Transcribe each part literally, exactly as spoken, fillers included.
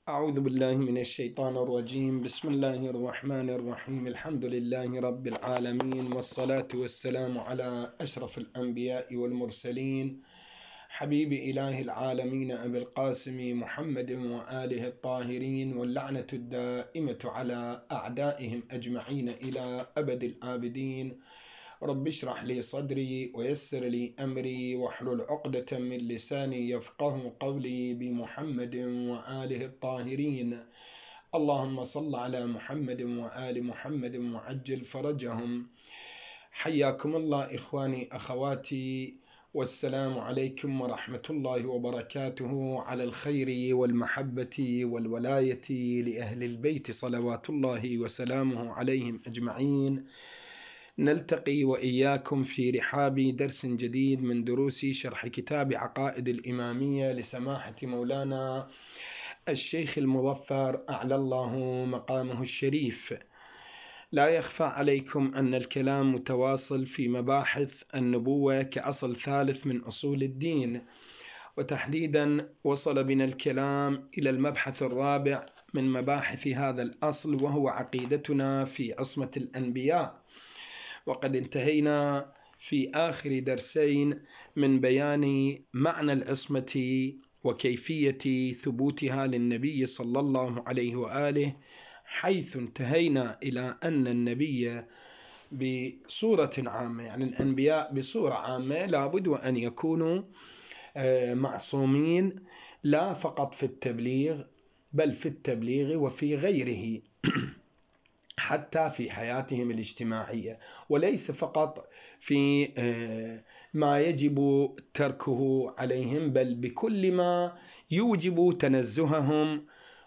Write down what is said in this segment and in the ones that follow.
أعوذ بالله من الشيطان الرجيم. بسم الله الرحمن الرحيم. الحمد لله رب العالمين، والصلاة والسلام على أشرف الأنبياء والمرسلين، حبيب إله العالمين أبي القاسم محمد وآله الطاهرين، واللعنة الدائمة على أعدائهم أجمعين إلى أبد الآبدين. رب اشرح لي صدري ويسر لي أمري واحلل عقدة من لساني يفقه قولي، بمحمد وآله الطاهرين. اللهم صل على محمد وآل محمد وعجل فرجهم. حياكم الله إخواني أخواتي، والسلام عليكم ورحمة الله وبركاته، على الخير والمحبة والولاية لأهل البيت صلوات الله وسلامه عليهم أجمعين. نلتقي وإياكم في رحاب درس جديد من دروس شرح كتاب عقائد الإمامية لسماحة مولانا الشيخ المظفر أعلى الله مقامه الشريف. لا يخفى عليكم أن الكلام متواصل في مباحث النبوة كأصل ثالث من أصول الدين، وتحديدا وصل بنا الكلام إلى المبحث الرابع من مباحث هذا الأصل، وهو عقيدتنا في عصمة الأنبياء. وقد انتهينا في آخر درسين من بيان معنى العصمة وكيفية ثبوتها للنبي صلى الله عليه وآله، حيث انتهينا إلى أن النبي بصورة عامة، يعني الأنبياء بصورة عامة، لابد وأن يكونوا معصومين، لا فقط في التبليغ بل في التبليغ وفي غيره، حتى في حياتهم الاجتماعية، وليس فقط في ما يجب تركه عليهم، بل بكل ما يوجب تنزههم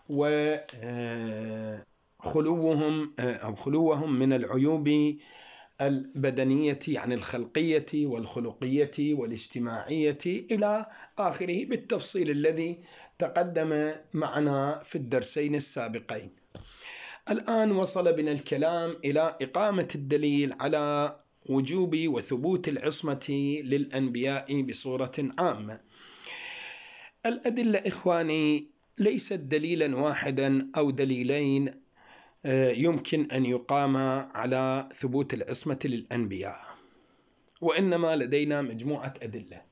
وخلوهم أو خلوهم من العيوب البدنية، يعني الخلقية والخلقية والاجتماعية إلى آخره، بالتفصيل الذي تقدم معنا في الدرسين السابقين. الآن وصل بنا الكلام إلى إقامة الدليل على وجوب وثبوت العصمة للأنبياء بصورة عامة. الأدلة إخواني ليست دليلا واحدا أو دليلين يمكن أن يقام على ثبوت العصمة للأنبياء، وإنما لدينا مجموعة أدلة،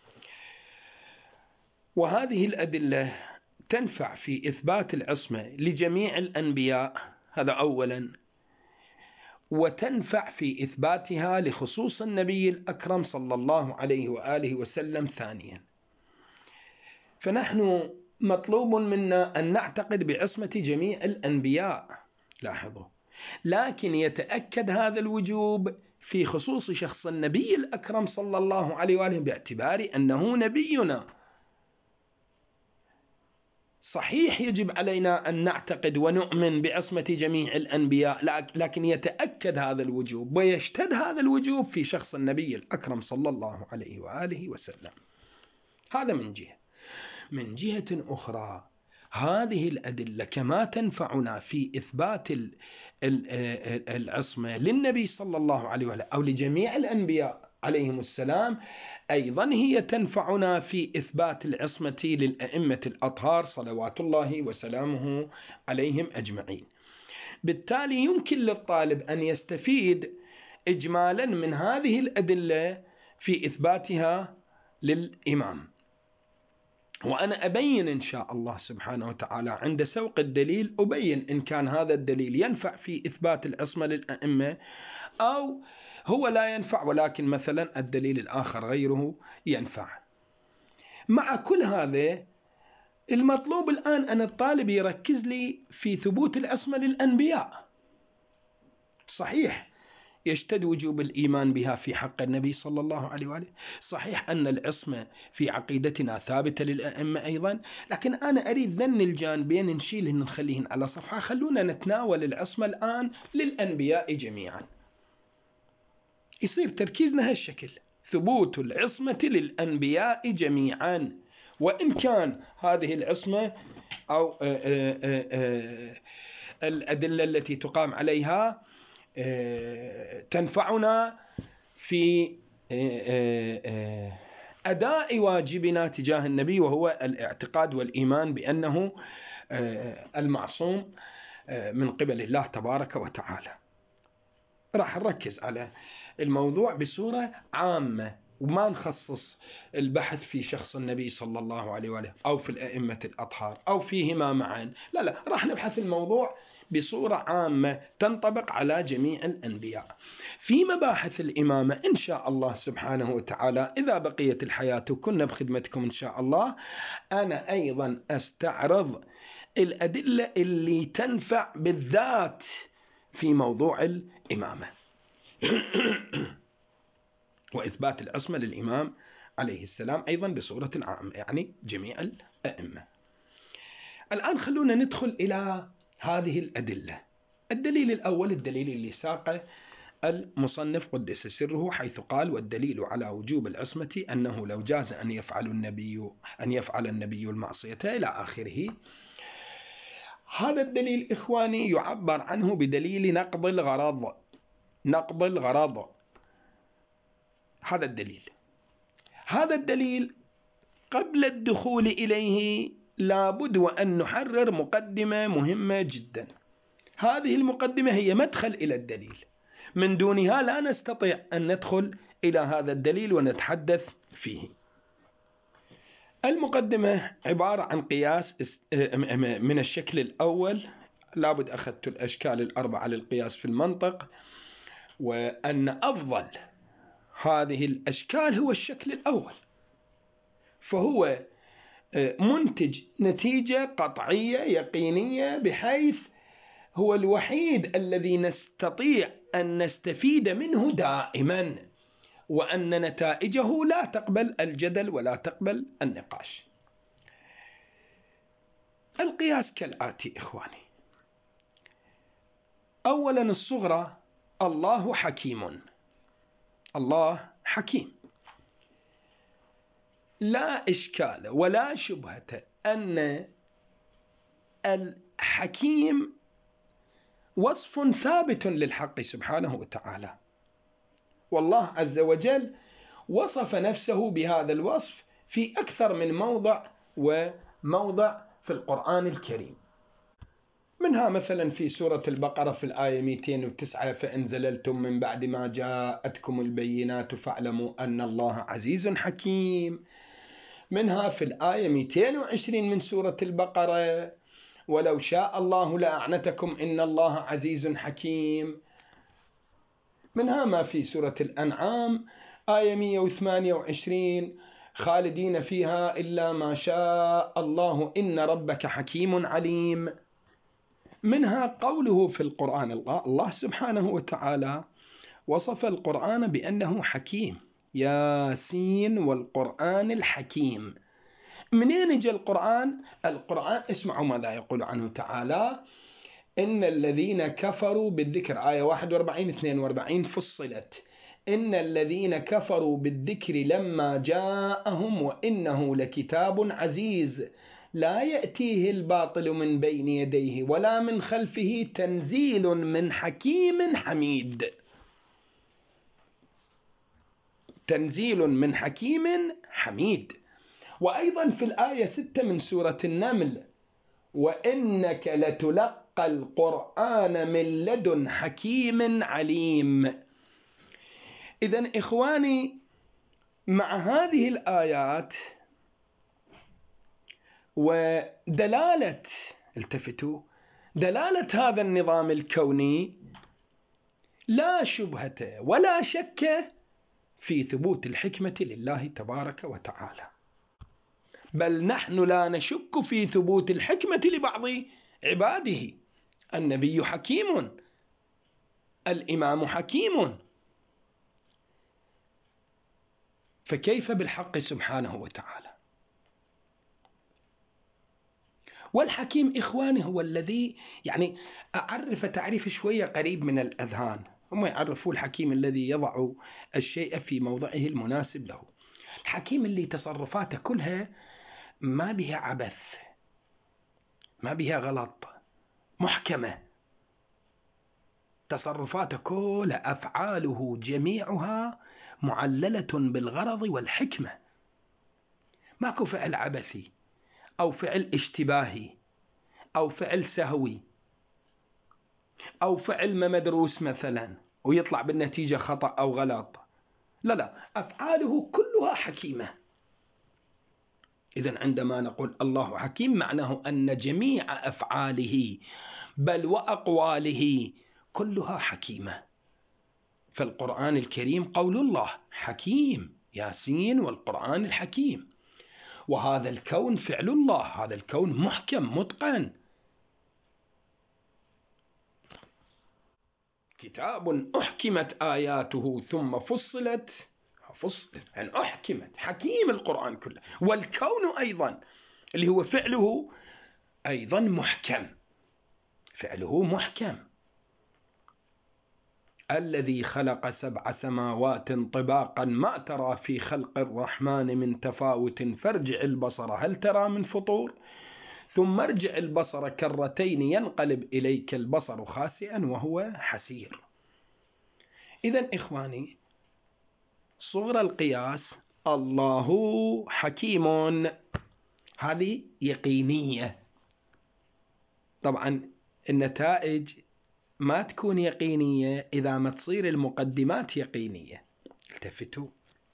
وهذه الأدلة تنفع في إثبات العصمة لجميع الأنبياء، هذا أولا، وتنفع في إثباتها لخصوص النبي الأكرم صلى الله عليه وآله وسلم ثانيا. فنحن مطلوب منا أن نعتقد بعصمة جميع الأنبياء، لاحظوا، لكن يتأكد هذا الوجوب في خصوص شخص النبي الأكرم صلى الله عليه وآله، باعتبار أنه نبينا. صحيح يجب علينا أن نعتقد ونؤمن بعصمة جميع الأنبياء، لكن يتأكد هذا الوجوب ويشتد هذا الوجوب في شخص النبي الأكرم صلى الله عليه وآله وسلم. هذا من جهة. من جهة أخرى، هذه الأدلة كما تنفعنا في إثبات العصمة للنبي صلى الله عليه وآله أو لجميع الأنبياء عليهم السلام، أيضا هي تنفعنا في إثبات العصمة للأئمة الأطهار صلوات الله وسلامه عليهم أجمعين. بالتالي يمكن للطالب أن يستفيد إجمالا من هذه الأدلة في إثباتها للإمام. وأنا أبين إن شاء الله سبحانه وتعالى عند سوق الدليل، أبين إن كان هذا الدليل ينفع في إثبات العصمة للأئمة أو هو لا ينفع، ولكن مثلا الدليل الآخر غيره ينفع. مع كل هذا، المطلوب الآن أن الطالب يركز لي في ثبوت العصمة للأنبياء. صحيح يشتد وجوب الإيمان بها في حق النبي صلى الله عليه وآله، صحيح أن العصمة في عقيدتنا ثابتة للأئمة أيضا، لكن أنا أريد ذن الجانبين نشيلهن نخليهن على صفحة. خلونا نتناول العصمة الآن للأنبياء جميعا، يصير تركيزنا هالشكل: ثبوت العصمة للأنبياء جميعا. وإن كان هذه العصمة أو آآ آآ الأدلة التي تقام عليها تنفعنا في أداء واجبنا تجاه النبي، وهو الاعتقاد والإيمان بأنه المعصوم من قبل الله تبارك وتعالى. راح نركز على الموضوع بصورة عامة، وما نخصص البحث في شخص النبي صلى الله عليه وآله أو في الأئمة الأطهار أو فيهما معا، لا لا، راح نبحث الموضوع بصورة عامة تنطبق على جميع الأنبياء. في مباحث الإمامة إن شاء الله سبحانه وتعالى إذا بقيت الحياة وكنا بخدمتكم إن شاء الله، أنا أيضا أستعرض الأدلة اللي تنفع بالذات في موضوع الإمامة وإثبات العصمة للإمام عليه السلام أيضا بصورة عامة، يعني جميع الأئمة. الآن خلونا ندخل إلى هذه الأدلة. الدليل الأول الدليل اللي ساقه المصنف قدس سره، حيث قال: والدليل على وجوب العصمة أنه لو جاز أن يفعل النبي أن يفعل النبي المعصية إلى آخره. هذا الدليل إخواني يعبر عنه بدليل نقض الغرض. نقض الغرض هذا الدليل. هذا الدليل قبل الدخول إليه لابد وأن نحرر مقدمة مهمة جدا. هذه المقدمة هي مدخل إلى الدليل، من دونها لا نستطيع أن ندخل إلى هذا الدليل ونتحدث فيه. المقدمة عبارة عن قياس من الشكل الأول. لابد أخذت الأشكال الأربعة للقياس في المنطق، وأن أفضل هذه الأشكال هو الشكل الأول، فهو منتج نتيجة قطعية يقينية، بحيث هو الوحيد الذي نستطيع أن نستفيد منه دائما، وأن نتائجه لا تقبل الجدل ولا تقبل النقاش. القياس كالآتي إخواني: أولا الصغرى، الله حكيم. الله حكيم، لا إشكال ولا شبهة أن الحكيم وصف ثابت للحق سبحانه وتعالى، والله عز وجل وصف نفسه بهذا الوصف في أكثر من موضع وموضع في القرآن الكريم. منها مثلا في سورة البقرة في الآية مئتين وتسعة: فإن زللتم من بعد ما جاءتكم البينات فاعلموا أن الله عزيز حكيم. منها في الآية مئتين وعشرين من سورة البقرة: ولو شاء الله لأعنتكم إن الله عزيز حكيم. منها ما في سورة الأنعام آية مئة وثمانية وعشرين: خالدين فيها إلا ما شاء الله إن ربك حكيم عليم. منها قوله في القرآن، الله, الله سبحانه وتعالى وصف القرآن بأنه حكيم: ياسين والقرآن الحكيم. منين جاء القرآن؟ القرآن اسمعوا ماذا يقول عنه تعالى: إن الذين كفروا بالذكر، آية واحد وأربعين اثنين وأربعين فصلت: إن الذين كفروا بالذكر لما جاءهم وإنه لكتاب عزيز لا يأتيه الباطل من بين يديه ولا من خلفه تنزيل من حكيم حميد. تنزيل من حكيم حميد. وأيضا في الآية ستة من سورة النمل: وإنك لتلقى القرآن من لدن حكيم عليم. إذن إخواني، مع هذه الآيات ودلالة، التفتوا، دلالة هذا النظام الكوني، لا شبهة ولا شك في ثبوت الحكمة لله تبارك وتعالى، بل نحن لا نشك في ثبوت الحكمة لبعض عباده. النبي حكيم، الإمام حكيم، فكيف بالحق سبحانه وتعالى؟ والحكيم إخواني هو الذي، يعني أعرف تعريف شوية قريب من الأذهان، هم يعرفوا الحكيم الذي يضع الشيء في موضعه المناسب له. الحكيم اللي تصرفاته كلها ما بها عبث، ما بها غلط، محكمة، تصرفاته كلها، أفعاله جميعها معللة بالغرض والحكمة. ماكو فعل عبثي أو فعل اشتباهي أو فعل سهوي أو فعل ما مدروس مثلا ويطلع بالنتيجة خطأ أو غلط. لا لا، أفعاله كلها حكيمة. إذن عندما نقول الله حكيم معناه أن جميع أفعاله بل وأقواله كلها حكيمة. فالقرآن الكريم قول الله حكيم، ياسين والقرآن الحكيم. وهذا الكون فعل الله، هذا الكون محكم متقن. كتاب أحكمت آياته ثم فصلت فصلت يعني أحكمت، حكيم القرآن كله. والكون أيضا اللي هو فعله أيضا محكم، فعله محكم. الذي خلق سبع سماوات طباقا ما ترى في خلق الرحمن من تفاوت فارجع البصر هل ترى من فطور ثم ارجع البصر كرتين ينقلب إليك البصر خاسئا وهو حسير. إذن إخواني، صغر القياس الله حكيم، هذه يقينية. طبعا النتائج ما تكون يقينية إذا ما تصير المقدمات يقينية. التفتوا،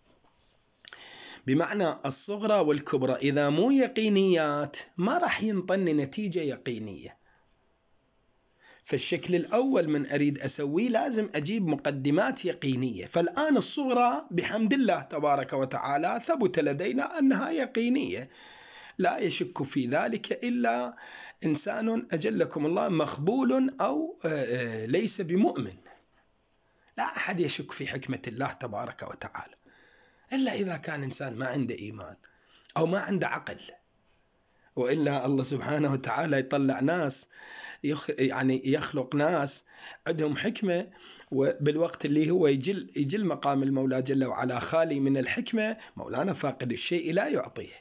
بمعنى الصغرى والكبرى إذا مو يقينيات ما راح ينطني نتيجة يقينية. فالشكل الأول من أريد أسويه لازم أجيب مقدمات يقينية. فالآن الصغرى بحمد الله تبارك وتعالى ثبت لدينا أنها يقينية، لا يشك في ذلك إلا إنسان أجلكم الله مخبول أو ليس بمؤمن. لا أحد يشك في حكمة الله تبارك وتعالى إلا إذا كان إنسان ما عنده إيمان أو ما عنده عقل. وإلا الله سبحانه وتعالى يطلع ناس يخ يعني يخلق ناس عندهم حكمة، وبالوقت اللي هو يجل يجل مقام المولى جل وعلا خالي من الحكمة، مولانا فاقد الشيء لا يعطيه.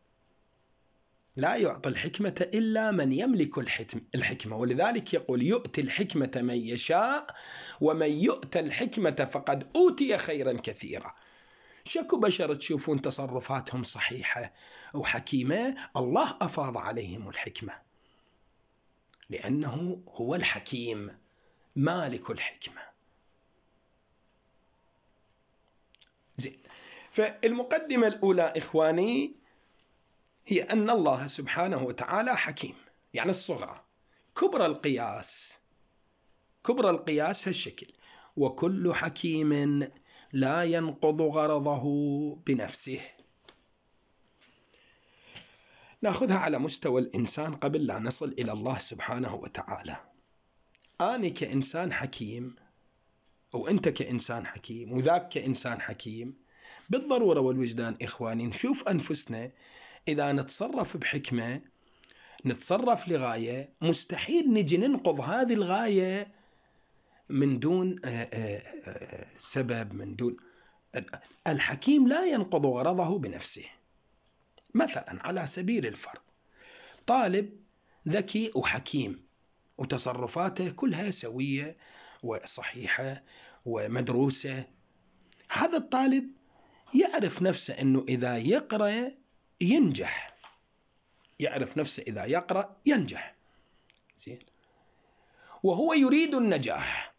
لا يعطي الحكمة إلا من يملك الحكمة. ولذلك يقول يؤتي الحكمة من يشاء ومن يؤتى الحكمة فقد أوتي خيرا كثيرا. شكو بشر تشوفون تصرفاتهم صحيحة وحكيمة، الله أفاض عليهم الحكمة لأنه هو الحكيم مالك الحكمة. زين. فالمقدمة الأولى إخواني هي أن الله سبحانه وتعالى حكيم، يعني الصغرى. كبرى القياس، كبرى القياس هالشكل: وكل حكيم لا ينقض غرضه بنفسه. نأخذها على مستوى الإنسان قبل لا نصل إلى الله سبحانه وتعالى. أنا كإنسان حكيم، وأنت كإنسان حكيم، وذاك كإنسان حكيم، بالضرورة والوجدان إخواني نشوف أنفسنا إذا نتصرف بحكمة، نتصرف لغاية، مستحيل نجي ننقض هذه الغاية من دون سبب، من دون. الحكيم لا ينقض غرضه بنفسه. مثلا على سبيل الفرض طالب ذكي وحكيم وتصرفاته كلها سوية وصحيحة ومدروسة، هذا الطالب يعرف نفسه أنه إذا يقرأ ينجح، يعرف نفسه إذا يقرأ ينجح. زين. وهو يريد النجاح،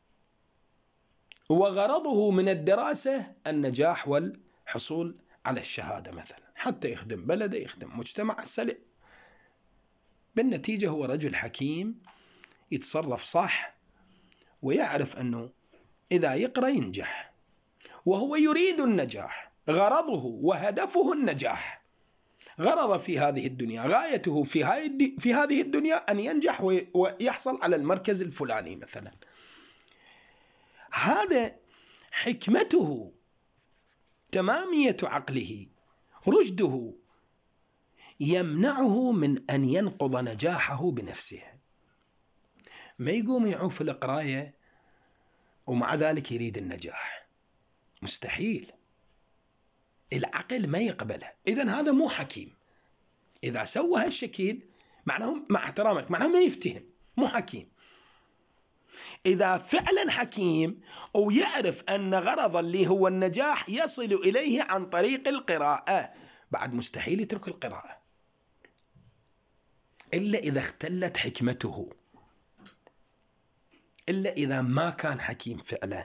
وغرضه من الدراسة النجاح والحصول على الشهادة مثلا، حتى يخدم بلده، يخدم مجتمع السلم. بالنتيجة هو رجل حكيم يتصرف صح ويعرف أنه إذا يقرأ ينجح، وهو يريد النجاح، غرضه وهدفه النجاح، غرض في هذه الدنيا، غايته في, هاي في هذه الدنيا أن ينجح ويحصل على المركز الفلاني مثلا. هذا حكمته، تمامية عقله، رشده، يمنعه من أن ينقض نجاحه بنفسه. ما يقوم يعوف القراية ومع ذلك يريد النجاح، مستحيل، العقل ما يقبله. إذن هذا مو حكيم. إذا سوى هالشكل معناه، مع احترامك، معناه ما يفتهم، مو حكيم. إذا فعلا حكيم ويعرف أن غرض اللي هو النجاح يصل إليه عن طريق القراءة، بعد مستحيل يترك القراءة إلا إذا اختلت حكمته، إلا إذا ما كان حكيم فعلا،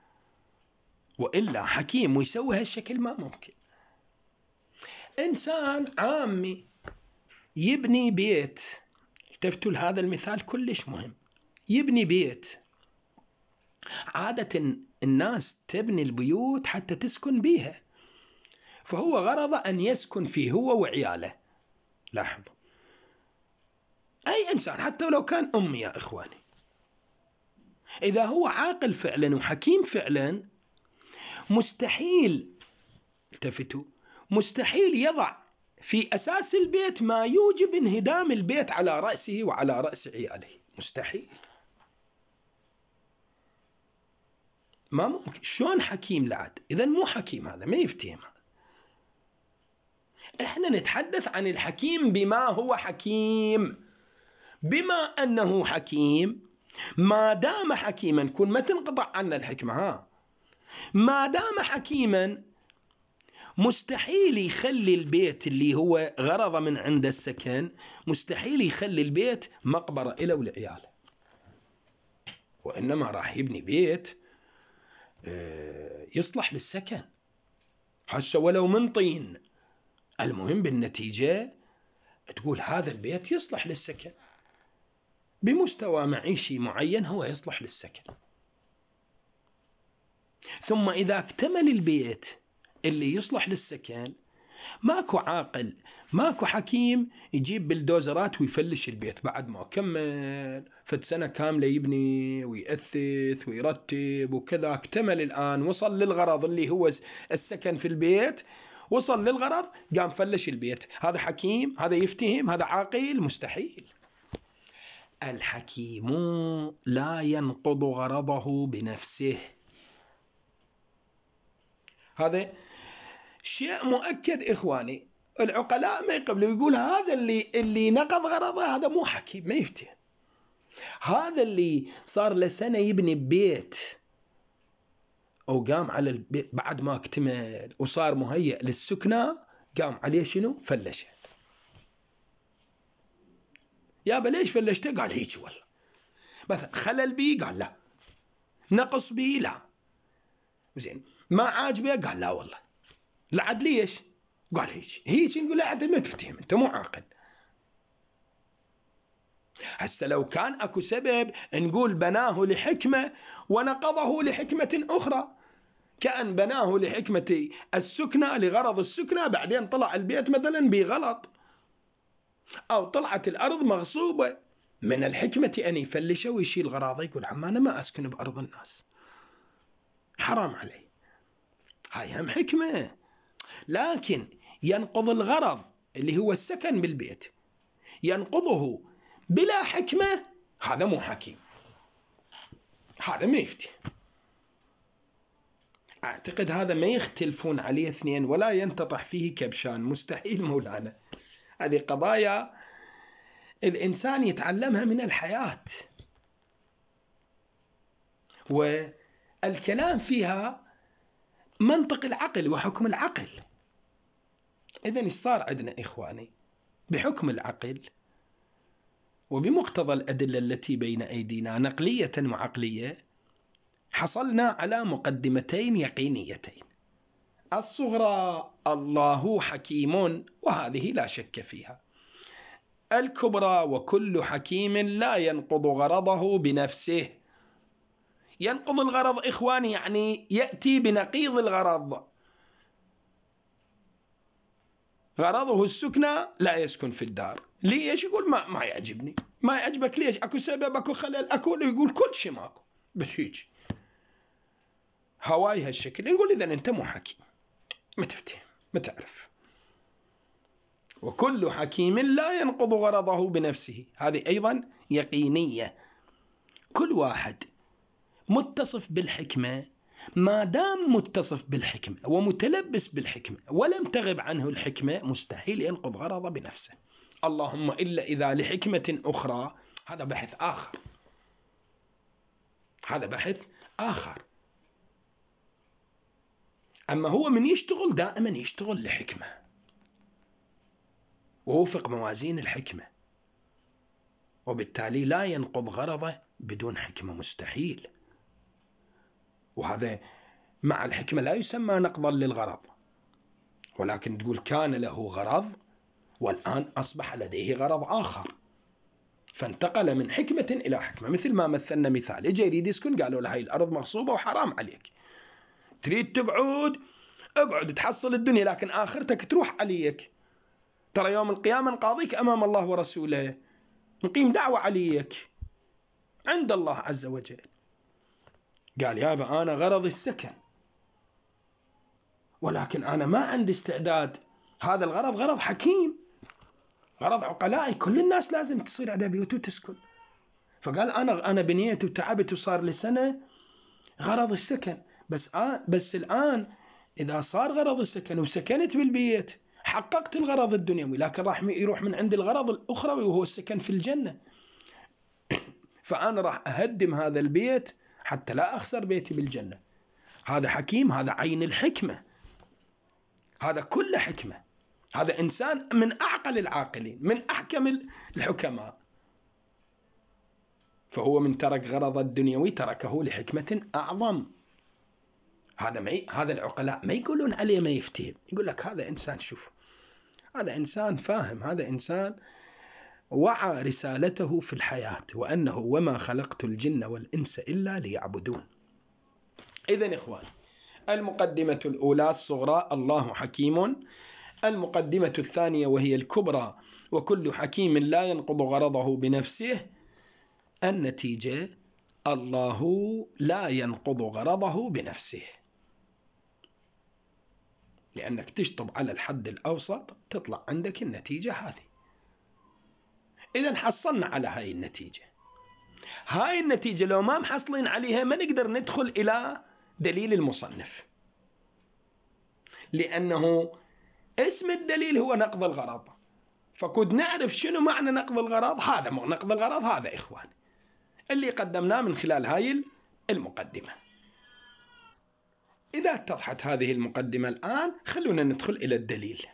وإلا حكيم ويسوي هالشكل ما ممكن. إنسان عامي يبني بيت، التفتوا لهذا المثال كلش مهم، يبني بيت، عادة الناس تبني البيوت حتى تسكن بيها، فهو غرضه أن يسكن فيه هو وعياله. لاحظوا، أي إنسان حتى لو كان أمي يا إخواني، إذا هو عاقل فعلا وحكيم فعلا مستحيل، التفتوا، مستحيل يضع في أساس البيت ما يوجب انهدام البيت على رأسه وعلى رأس عياله، مستحيل، ما ممكن. شلون حكيم لعد؟ إذن مو حكيم، هذا ما يفتهم. إحنا نتحدث عن الحكيم بما هو حكيم. بما أنه حكيم، ما دام حكيما، كن ما تنقطع عنا الحكمة، ها، ما دام حكيما مستحيل يخلي البيت اللي هو غرض من عند السكن، مستحيل يخلي البيت مقبرة إله ولعياله، وإنما راح يبني بيت يصلح للسكن، حتى ولو من طين، المهم بالنتيجة تقول هذا البيت يصلح للسكن بمستوى معيشي معين، هو يصلح للسكن. ثم إذا اكتمل البيت اللي يصلح للسكن، ماكو عاقل ماكو حكيم يجيب بلدوزرات ويفلش البيت بعد ما كمل فد سنة كاملة يبني ويأثث ويرتب وكذا، اكتمل الآن، وصل للغرض اللي هو السكن في البيت، وصل للغرض قام فلش البيت. هذا حكيم؟ هذا يفتهم؟ هذا عاقل؟ مستحيل. الحكيم لا ينقض غرضه بنفسه، هذا شيء مؤكد إخواني. العقلاء ما يقبلوا، يقول هذا اللي اللي نقض غرضه هذا مو حكيم، ما يفتهم. هذا اللي صار له سنة يبني بيت أو قام على البيت بعد ما اكتمل وصار مهيئ للسكنة، قام عليه شنو؟ فلشه. يابا ليش فلشته؟ قال هيك والله. مثلا خلل بي؟ قال لا. نقص بي؟ لا. زين ما عاجبه؟ قال لا والله. لعد ليش؟ قال هيك هيك. نقول لا عاد ما تفتهم، انت مو عاقل. هسه لو كان اكو سبب نقول بناه لحكمة ونقضه لحكمة أخرى، كأن بناه لحكمة السكنة، لغرض السكنة، بعدين طلع البيت مثلا بغلط، أو طلعت الأرض مغصوبة، من الحكمة أن يفلشه ويشيل غراضه، يقول عم أنا ما أسكن بأرض الناس، حرام علي، هاي هم حكمة. لكن ينقض الغرض اللي هو السكن بالبيت، ينقضه بلا حكمة، هذا مو حكيم، هذا ما يفتي. أعتقد هذا ما يختلفون عليه اثنين ولا ينتطح فيه كبشان، مستحيل مولانا. هذه قضايا الإنسان يتعلمها من الحياة، والكلام فيها منطق العقل وحكم العقل. إذن صار عندنا إخواني بحكم العقل وبمقتضى الأدلة التي بين أيدينا نقلية وعقلية، حصلنا على مقدمتين يقينيتين. الصغرى الله حكيم، وهذه لا شك فيها. الكبرى وكل حكيم لا ينقض غرضه بنفسه. ينقض الغرض إخواني يعني يأتي بنقيض الغرض. غرضه السكنة، لا يسكن في الدار. ليش؟ يقول ما, ما يعجبني. ما يعجبك ليش؟ أكو سبب، أكو خلل، أكو، يقول كل شيء ماكو، بس هيك هواي هالشكل. نقول إذن أنت مو حكيم، ما تفتهم، ما تعرف. وكل حكيم لا ينقض غرضه بنفسه، هذه أيضا يقينية. كل واحد متصف بالحكمة، ما دام متصف بالحكمة ومتلبس بالحكمة ولم تغب عنه الحكمة، مستحيل ينقض غرضه بنفسه. اللهم إلا إذا لحكمة أخرى، هذا بحث آخر، هذا بحث آخر. أما هو من يشتغل دائما يشتغل لحكمة، ووفق موازين الحكمة، وبالتالي لا ينقض غرضه بدون حكمة، مستحيل. وهذا مع الحكمة لا يسمى نقضا للغرض، ولكن تقول كان له غرض والآن أصبح لديه غرض آخر، فانتقل من حكمة إلى حكمة. مثل ما مثلنا مثال، إجا يريد يسكن، قالوا له هاي الأرض مغصوبة وحرام عليك، تريد تقعد اقعد تحصل الدنيا، لكن آخرتك تروح عليك، ترى يوم القيامة نقاضيك أمام الله ورسوله، نقيم دعوة عليك عند الله عز وجل. قال يابا أنا غرض السكن، ولكن أنا ما عندي استعداد، هذا الغرض غرض حكيم، غرض عقلائي، كل الناس لازم تصير عندها بيوت وتسكن. فقال أنا أنا بنيت وتعبت وصار لي سنة غرض السكن، بس آه بس الآن إذا صار غرض السكن وسكنت بالبيت حققت الغرض الدنيوي، لكن راح يروح من عند الغرض الأخروي وهو السكن في الجنة. فأنا راح أهدم هذا البيت حتى لا أخسر بيتي بالجنة. هذا حكيم، هذا عين الحكمة، هذا كل حكمة، هذا إنسان من أعقل العاقلين، من أحكم الحكماء. فهو من ترك غرض الدنيوي تركه لحكمة أعظم. هذا ما ي... هذا العقلاء ما يقولون عليه ما يفتهم، يقول لك هذا إنسان، شوف هذا إنسان فاهم، هذا إنسان وعى رسالته في الحياة، وأنه وما خلقت الجن والإنس إلا ليعبدون. إذن إخوان، المقدمة الأولى الصغرى الله حكيم. المقدمة الثانية وهي الكبرى وكل حكيم لا ينقض غرضه بنفسه. النتيجة الله لا ينقض غرضه بنفسه، لأنك تشطب على الحد الأوسط تطلع عندك النتيجة هذه. إذن حصلنا على هاي النتيجة. هاي النتيجة لو ما محصلين عليها ما نقدر ندخل إلى دليل المصنف، لأنه اسم الدليل هو نقض الغرض، فكود نعرف شنو معنى نقض الغرض. هذا مو نقض الغرض، هذا إخوان اللي قدمناه من خلال هاي المقدمة. إذا اتضحت هذه المقدمة الآن خلونا ندخل إلى الدليل.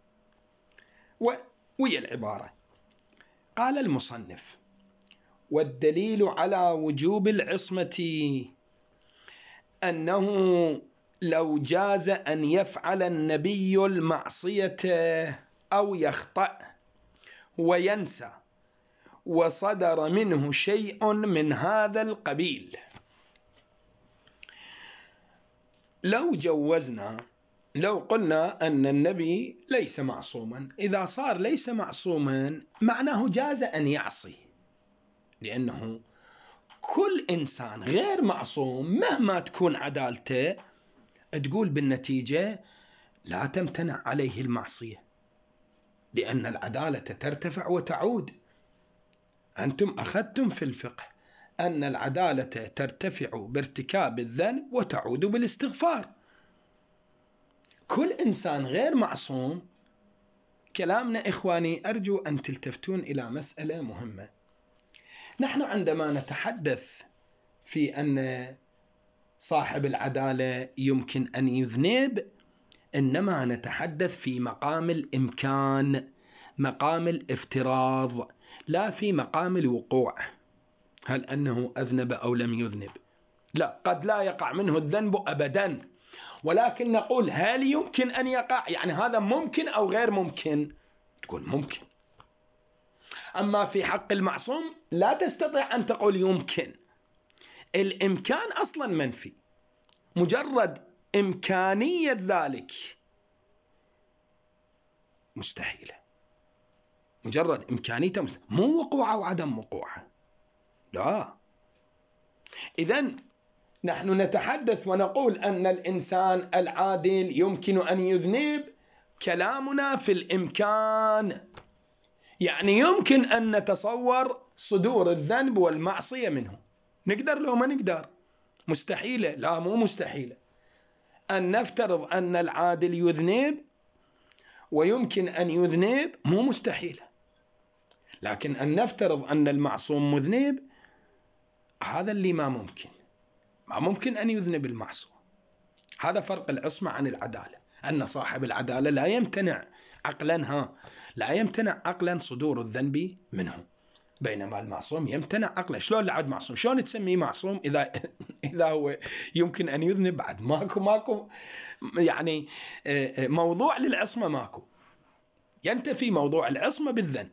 وهي العبارة، قال المصنف: والدليل على وجوب العصمة أنه لو جاز أن يفعل النبي المعصية أو يخطأ وينسى وصدر منه شيء من هذا القبيل، لو جوزنا، لو قلنا أن النبي ليس معصوما، إذا صار ليس معصوما معناه جاز أن يعصي، لأنه كل إنسان غير معصوم مهما تكون عدالته تقول بالنتيجة لا تمتنع عليه المعصية، لأن العدالة ترتفع وتعود. أنتم أخذتم في الفقه أن العدالة ترتفع بارتكاب الذنب وتعود بالاستغفار. كل إنسان غير معصوم. كلامنا إخواني أرجو أن تلتفتون إلى مسألة مهمة. نحن عندما نتحدث في أن صاحب العدالة يمكن أن يذنب، إنما نتحدث في مقام الإمكان، مقام الافتراض، لا في مقام الوقوع، هل أنه أذنب أو لم يذنب. لا، قد لا يقع منه الذنب أبدا، ولكن نقول هل يمكن أن يقع، يعني هذا ممكن أو غير ممكن، تقول ممكن. أما في حق المعصوم لا تستطيع أن تقول يمكن، الإمكان أصلا منفي، مجرد إمكانية ذلك مستحيلة، مجرد إمكانيته مستحيلة. مو وقوعه وعدم وقوعه، لا. إذن نحن نتحدث ونقول أن الإنسان العادل يمكن أن يذنب، كلامنا في الإمكان، يعني يمكن أن نتصور صدور الذنب والمعصية منه، نقدر لو ما نقدر، مستحيلة، لا مو مستحيلة. أن نفترض أن العادل يذنب ويمكن أن يذنب مو مستحيلة، لكن أن نفترض أن المعصوم مذنب هذا اللي ما ممكن، ما ممكن أن يذنب المعصوم. هذا فرق العصمة عن العدالة، أن صاحب العدالة لا يمتنع عقلا ها لا يمتنع عقلا صدور الذنب منه، بينما المعصوم يمتنع عقلا. شلون لعد معصوم؟ شلون تسميه معصوم إذا إذا هو يمكن أن يذنب؟ بعد ماكو ماكو يعني موضوع للعصمة، ماكو، ينتفي موضوع العصمة بالذنب.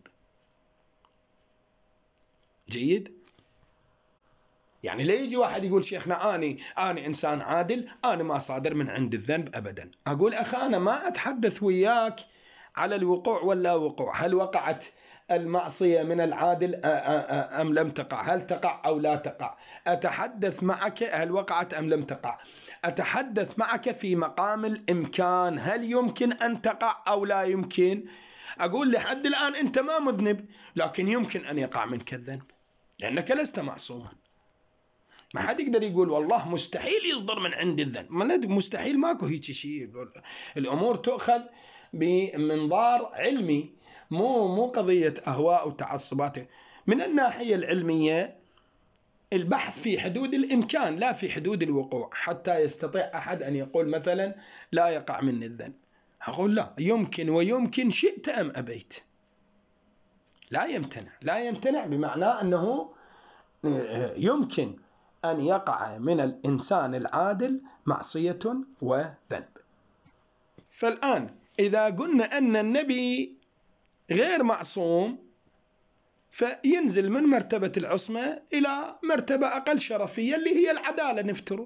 جيد؟ يعني لا يجي واحد يقول شيخنا أني أنا إنسان عادل، أنا ما صادر من عند الذنب أبدا. أقول أخي أنا ما أتحدث وياك على الوقوع ولا وقوع، هل وقعت المعصية من العادل أم لم تقع، هل تقع أو لا تقع. أتحدث معك هل وقعت أم لم تقع. أتحدث معك في مقام الإمكان، هل يمكن أن تقع أو لا يمكن. أقول لحد الآن أنت ما مذنب، لكن يمكن أن يقع منك الذنب لأنك لست معصوما. ما حد يقدر يقول والله مستحيل يصدر من عند الذنب، مستحيل، ماكو هيك شيء. الأمور تؤخذ بمنظار علمي، مو مو قضية أهواء وتعصبات. من الناحية العلمية البحث في حدود الإمكان لا في حدود الوقوع، حتى يستطيع أحد أن يقول مثلا لا يقع مني الذنب. أقول لا، يمكن ويمكن شئت أم أبيت. لا يمتنع، لا يمتنع بمعنى أنه يمكن أن يقع من الإنسان العادل معصية وذنب. فالآن إذا قلنا أن النبي غير معصوم، فينزل من مرتبة العصمة إلى مرتبة أقل شرفية اللي هي العدالة. نفترض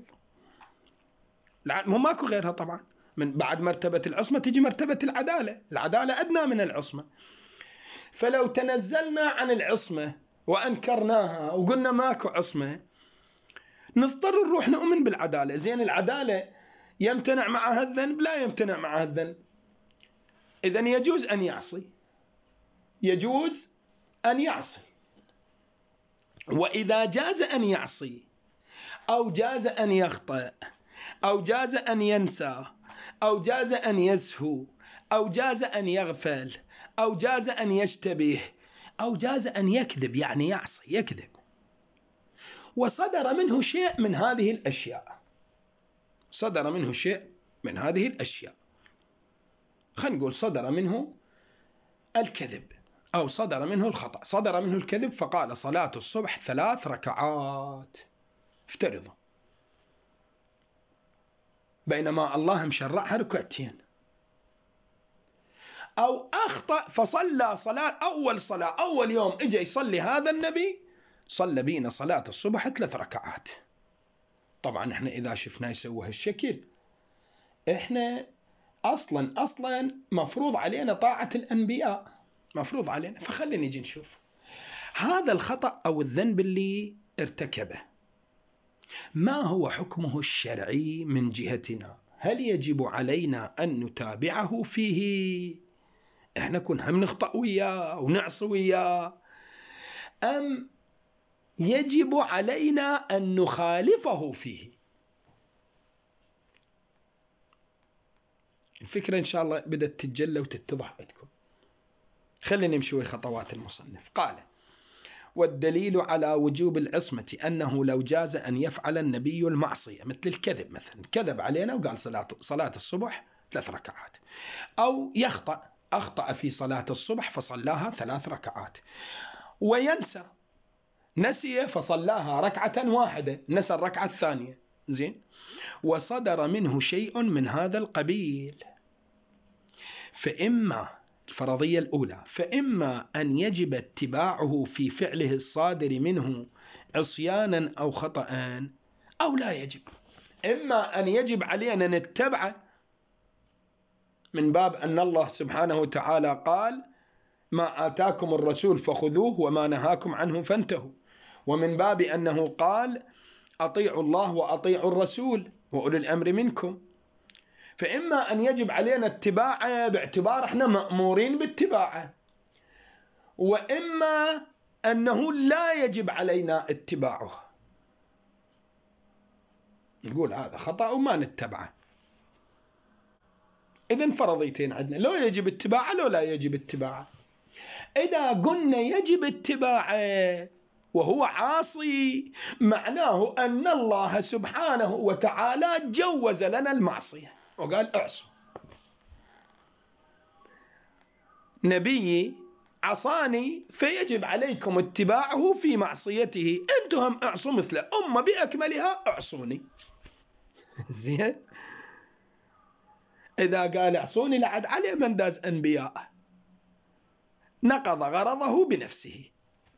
ماكو غيرها طبعا، من بعد مرتبة العصمة تجي مرتبة العدالة، العدالة أدنى من العصمة. فلو تنزلنا عن العصمة وأنكرناها وقلنا ماكو عصمة، نضطر نروح نؤمن بالعدالة. زين العدالة يمتنع معها الذنب؟ لا يمتنع معها الذنب. إذن يجوز أن يعصي، يجوز أن يعصي. وإذا جاز أن يعصي أو جاز أن يخطئ أو جاز أن ينسى أو جاز أن يسهو أو جاز أن يغفل أو جاز أن يشتبه أو جاز أن يكذب، يعني يعصي يكذب، وصدر منه شيء من هذه الأشياء، صدر منه شيء من هذه الأشياء، خلينا نقول صدر منه الكذب أو صدر منه الخطأ. صدر منه الكذب فقال صلاة الصبح ثلاث ركعات، افترضوا، بينما الله مشرعها ركعتين. أو أخطأ فصلى صلاة أول صلاة أول يوم إجا يصلي هذا النبي، صلى بينا صلاة الصبح ثلاث ركعات. طبعا احنا إذا شفنا يسوي هالشكل، احنا أصلا أصلا مفروض علينا طاعة الأنبياء، مفروض علينا. فخلينا نجي نشوف هذا الخطأ أو الذنب اللي ارتكبه ما هو حكمه الشرعي من جهتنا. هل يجب علينا أن نتابعه فيه، احنا كنا هم نخطأ وياه ونعصي وياه، أم يجب علينا أن نخالفه فيه؟ الفكرة إن شاء الله بدأت تتجلى وتتضح عندكم. خلينا نمشي خطوات المصنف. قال: والدليل على وجوب العصمة أنه لو جاز أن يفعل النبي المعصية مثل الكذب، مثلا كذب علينا وقال صلاة, صلاة الصبح ثلاث ركعات، أو يخطأ أخطأ في صلاة الصبح فصلاها ثلاث ركعات، وينسى نسي فصلاها ركعة واحدة، نسى الركعة الثانية، زين، وصدر منه شيء من هذا القبيل، فإما الفرضية الأولى فإما أن يجب اتباعه في فعله الصادر منه عصيانا أو خطأ، أو لا يجب. إما أن يجب علينا نتبعه من باب أن الله سبحانه وتعالى قال: ما آتاكم الرسول فخذوه وما نهاكم عنه فانتهوا، ومن باب أنه قال: أطيعوا الله وأطيعوا الرسول وأولي الأمر منكم. فإما أن يجب علينا اتباعه باعتبار احنا مأمورين باتباعه، وإما أنه لا يجب علينا اتباعه، نقول هذا خطأ وما نتبعه. إذن فرضيتين عندنا: لو يجب اتباعه لو لا يجب اتباعه. إذا قلنا يجب اتباعه وهو عاصي، معناه أن الله سبحانه وتعالى جوز لنا المعصية وقال: اعصوا. نبيي عصاني فيجب عليكم اتباعه في معصيته، أنتم هم اعصوا مثله، أمة بأكملها اعصوني. زين، إذا قال اعصوني لعد عليه من داز أنبياء، نقض غرضه بنفسه.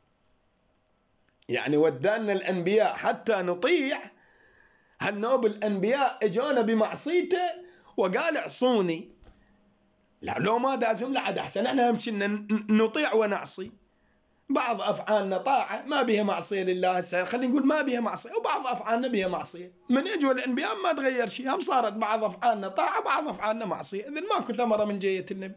يعني ودانا الأنبياء حتى نطيع، هالنوب الأنبياء اجونا بمعصيته وقال اعصوني. لا، لو ما دازم لعد أحسن، احنا همشنا نطيع ونعصي. بعض أفعالنا طاعة ما بها معصية لله، خلينا نقول ما بها معصية، وبعض أفعالنا بها معصية. من اجوا الأنبياء ما تغير شيء، هم صارت بعض أفعالنا طاعة بعض أفعالنا معصية. إذن ماكو ثمرة من جية النبي.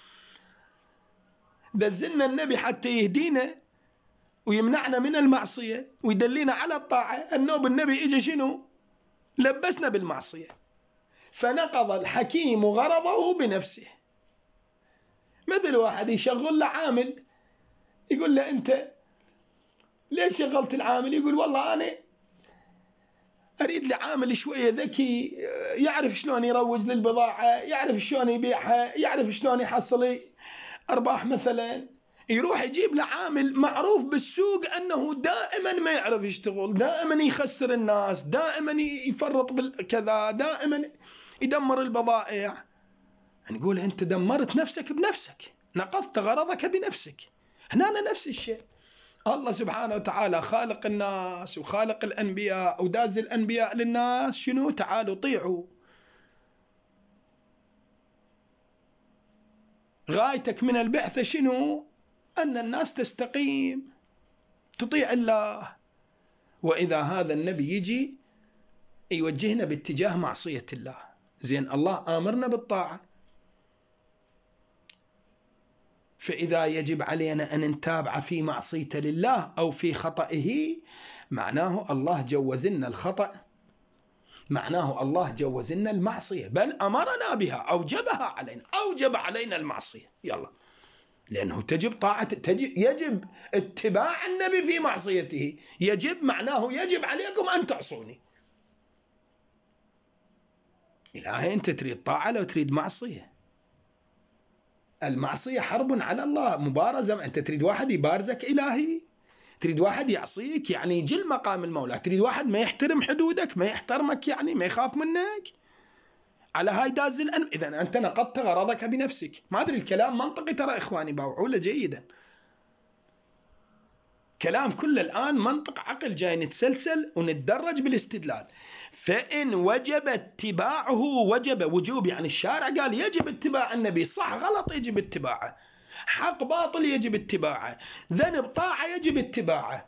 دزلنا النبي حتى يهدينا ويمنعنا من المعصية ويدلينا على الطاعة. النوب النبي إجا شنو؟ لبسنا بالمعصية، فنقض الحكيم غرضه بنفسه. مثل واحد يشغل له عامل، يقول له أنت ليش شغلت العامل؟ يقول والله أنا أريد لي عامل شوية ذكي، يعرف شلون يروج للبضاعة، يعرف شلون يبيعها، يعرف شلون يحصل أرباح مثلا. يروح يجيب له عامل معروف بالسوق أنه دائما ما يعرف يشتغل، دائما يخسر الناس، دائما يفرط بالكذا، دائما يدمر البضائع. نقول أنت دمرت نفسك بنفسك، نقضت غرضك بنفسك. هنا نفس الشيء. الله سبحانه وتعالى خالق الناس وخالق الأنبياء وداز الأنبياء للناس شنو؟ تعالوا طيعوا. غايتك من البعثة شنو؟ أن الناس تستقيم تطيع الله. وإذا هذا النبي يجي يوجهنا باتجاه معصية الله، زين الله آمرنا بالطاعة، فإذا يجب علينا أن نتابع في معصية لله أو في خطئه، معناه الله جوزنا الخطأ، معناه الله جوزنا المعصية، بل أمرنا بها، أوجبها علينا، أوجب علينا المعصية. يلا، لأنه تجب طاعة، تجب يجب اتباع النبي في معصيته. يجب معناه يجب عليكم أن تعصوني. إلهي أنت تريد طاعة لو تريد معصية؟ المعصية حرب على الله، مبارزة. أنت تريد واحد يبارزك إلهي، تريد واحد يعصيك يعني يجل مقام المولى، تريد واحد ما يحترم حدودك، ما يحترمك، يعني ما يخاف منك. على هاي دازل أن... إذن أنت نقضت غرضك بنفسك. ما أدري الكلام منطقي ترى إخواني، باوعوا له جيدا. كلام كل الآن منطق عقل، جاي نتسلسل ونتدرج بالاستدلال. فإن وجب اتباعه، وجب وجوب يعني الشارع قال يجب اتباع النبي، صح غلط يجب اتباعه، حق باطل يجب اتباعه، ذنب طاعة يجب اتباعه.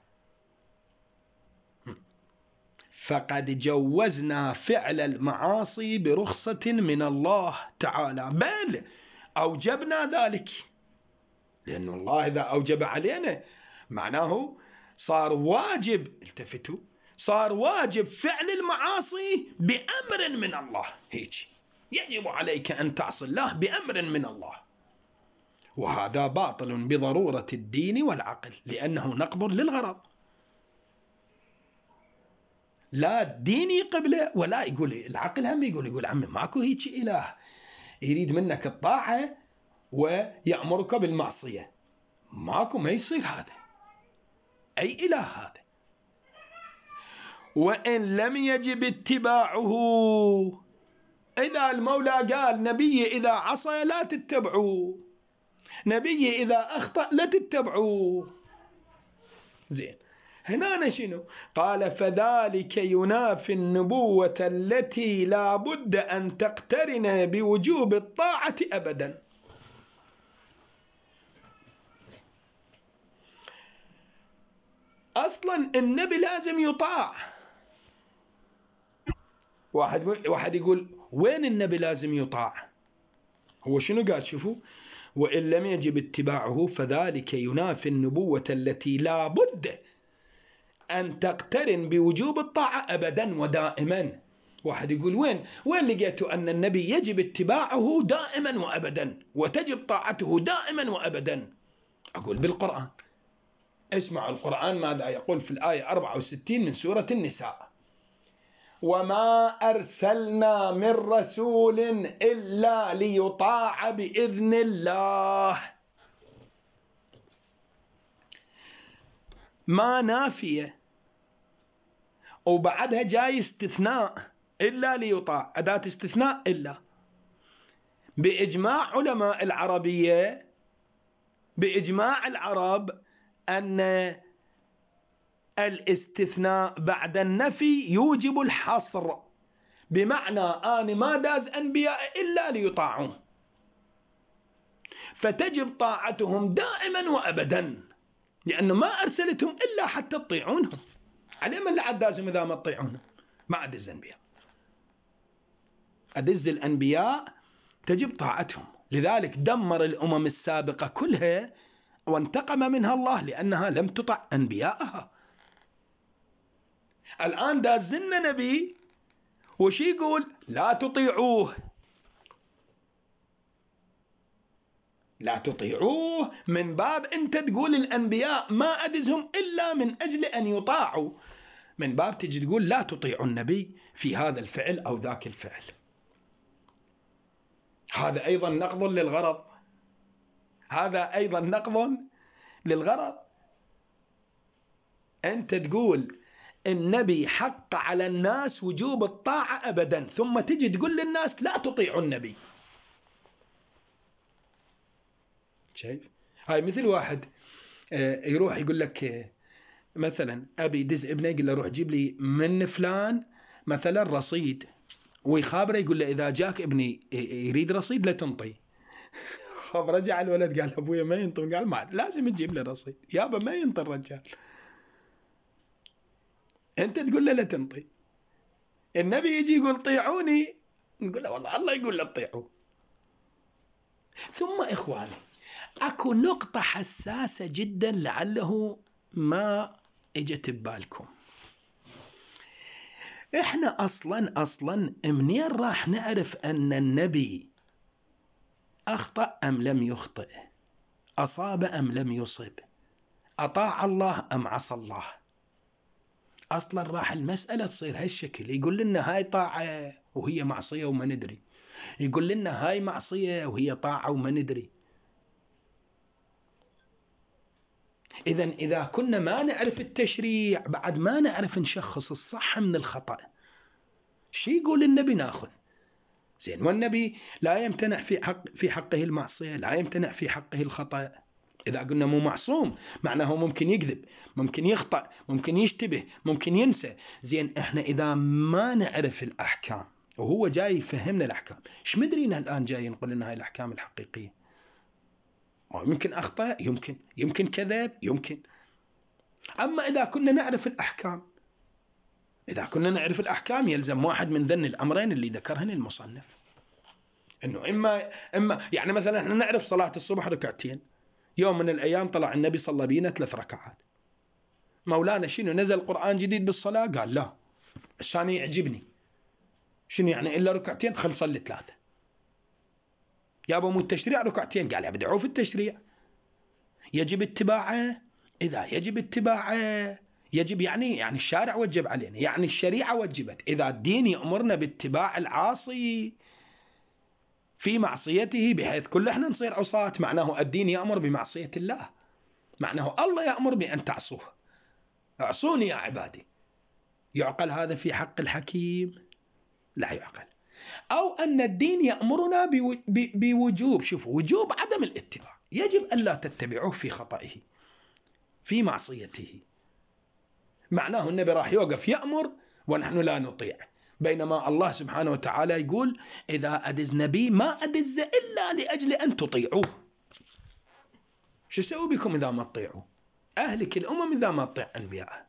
فقد جوزنا فعل المعاصي برخصة من الله تعالى، بل أوجبنا ذلك، لأن الله إذا أوجب علينا معناه صار واجب. التفتوا، صار واجب فعل المعاصي بأمر من الله. هيك يجب عليك أن تعصي الله بأمر من الله، وهذا باطل بضرورة الدين والعقل، لأنه نقض للغرض. لا الدين يقبله ولا يقول العقل هم يقول يقول عمي ماكو هيك إله يريد منك الطاعة ويأمرك بالمعصية، ماكو، ما يصير هذا. أي إله هذا؟ وإن لم يجب اتباعه، إذا المولى قال نبي إذا عصى لا تتبعوه، نبي إذا أخطأ لا تتبعوه، زين. هنا شنو قال؟ فذلك ينافي النبوة التي لا بد أن تقترن بوجوب الطاعة أبدا. أصلا النبي لازم يطاع. واحد واحد يقول وين النبي لازم يطاع؟ هو شنو قال؟ شوفوا، وإن لم يجب اتباعه فذلك ينافي النبوة التي لا بد أن تقترن بوجوب الطاعة أبدا ودائما. واحد يقول وين وين لقيتوا أن النبي يجب اتباعه دائما وأبدا وتجب طاعته دائما وأبدا؟ أقول بالقرآن. اسمعوا القرآن ماذا يقول في الآية أربعة وستين من سورة النساء: وما أرسلنا من رسول إلا ليطاع بإذن الله. ما نافية وبعدها جاي استثناء إلا ليطاع، أداة استثناء إلا. بإجماع علماء العربية، بإجماع العرب، أن الاستثناء بعد النفي يوجب الحصر، بمعنى أنا ما داز أنبياء إلا ليطاعون، فتجب طاعتهم دائما وأبدا، لأنه ما أرسلتهم إلا حتى تطيعونهم. على من لعد دازم إذا ما تطيعونهم؟ ما أدز أنبياء، أدز الأنبياء تجب طاعتهم. لذلك دمر الأمم السابقة كلها وانتقم منها الله لأنها لم تطع أنبياءها. الآن دازلنا نبي وش يقول؟ لا تطيعوه، لا تطيعوه، من باب أنت تقول الأنبياء ما أدزهم إلا من أجل أن يطاعوا، من باب تجي تقول لا تطيعوا النبي في هذا الفعل أو ذاك الفعل. هذا أيضا نقض للغرض، هذا أيضا نقض للغرض. أنت تقول النبي حق على الناس وجوب الطاعة أبدا، ثم تجي تقول للناس لا تطيعوا النبي. شايف؟ هاي مثل واحد يروح يقول لك مثلا أبي دز ابني، يقول له روح جيب لي من فلان مثلا رصيد، ويخابره يقول له إذا جاك ابني يريد رصيد لا تنطي. خاب رجع الولد قال أبويا ما ينطي، قال ما لازم تجيب له رصيد يابا، ما ينطي الرجال. أنت تقول له لا تنطي، النبي يجي يقول طيعوني، نقول له والله الله يقول لا تطيعوا. ثم إخواني أكو نقطة حساسة جدا لعله ما اجت ببالكم. احنا اصلا اصلا منين راح نعرف ان النبي اخطأ ام لم يخطئ، اصاب ام لم يصب، اطاع الله ام عصى الله؟ اصلا راح المسألة تصير هالشكل، يقول لنا هاي طاعة وهي معصية وما ندري، يقول لنا هاي معصية وهي طاعة وما ندري. إذا إذا كنا ما نعرف التشريع بعد ما نعرف نشخص الصح من الخطأ، شي يقول النبي ناخذ زين، والنبي لا يمتنع في حق في حقه المعصية، لا يمتنع في حقه الخطأ. إذا قلنا مو معصوم معناه ممكن يكذب، ممكن يخطأ، ممكن يشتبه، ممكن ينسى. زين احنا إذا ما نعرف الأحكام وهو جاي يفهمنا الأحكام، ايش مدرينا الآن جاي ينقل لنا هاي الأحكام الحقيقية؟ يمكن أخطأ، يمكن يمكن كذب، يمكن. أما إذا كنا نعرف الأحكام، إذا كنا نعرف الأحكام يلزم واحد من ذن الأمرين اللي ذكرهن المصنف، إنه إما إما يعني مثلا إحنا نعرف صلاة الصبح ركعتين، يوم من الأيام طلع النبي صلى بينا ثلاث ركعات، مولانا شنو نزل قرآن جديد بالصلاة؟ قال لا الثاني يعجبني، شنو يعني إلا ركعتين؟ خل صلي ثلاثة. يابا مو التشريع ركعتين؟ قال يا بدعوا في التشريع، يجب اتباعه. إذا يجب اتباعه يجب يعني يعني الشارع وجب علينا، يعني الشريعة وجبت. إذا الدين يأمرنا باتباع العاصي في معصيته بحيث كل احنا نصير عصاة، معناه الدين يأمر بمعصية الله، معناه الله يأمر بأن تعصوه، اعصوني يا عبادي. يعقل هذا في حق الحكيم؟ لا يعقل. أو أن الدين يأمرنا بوجوب، شوفوا وجوب عدم الاتباع، يجب أن لا تتبعوه في خطئه في معصيته، معناه النبي راح يوقف يأمر ونحن لا نطيع، بينما الله سبحانه وتعالى يقول إذا أدز نبي ما أدز إلا لأجل أن تطيعوه. شو سوي بكم إذا ما تطيعوا؟ أهلك الأمم إذا ما تطيع أنبياء،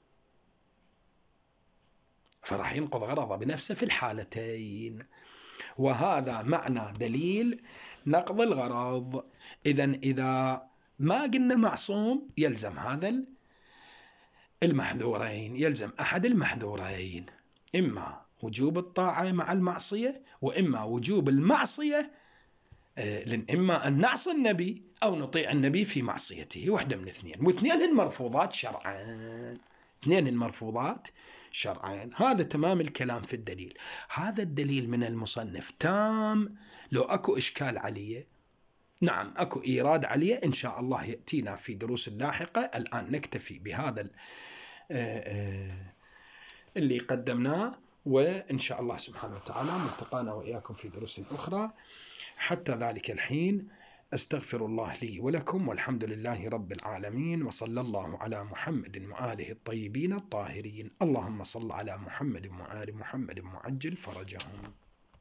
فراح ينقض غرضه بنفسه في الحالتين. وهذا معنى دليل نقض الغرض. إذا إذا ما قلنا معصوم يلزم هذا المحذورين، يلزم أحد المحذورين، إما وجوب الطاعة مع المعصية، وإما وجوب المعصية، إما أن نعصي النبي أو نطيع النبي في معصيته، واحدة من اثنين، واثنين المرفوضات شرعا، اثنين المرفوضات شرعا. هذا تمام الكلام في الدليل. هذا الدليل من المصنف تام، لو أكو إشكال عليه نعم أكو إيراد عليه إن شاء الله يأتينا في دروس لاحقة. الآن نكتفي بهذا اللي قدمناه، وإن شاء الله سبحانه وتعالى ملتقانا وإياكم في دروس أخرى. حتى ذلك الحين أستغفر الله لي ولكم، والحمد لله رب العالمين، وصلى الله على محمد وآله الطيبين الطاهرين. اللهم صل على محمد وآل محمد معجل فرجهم.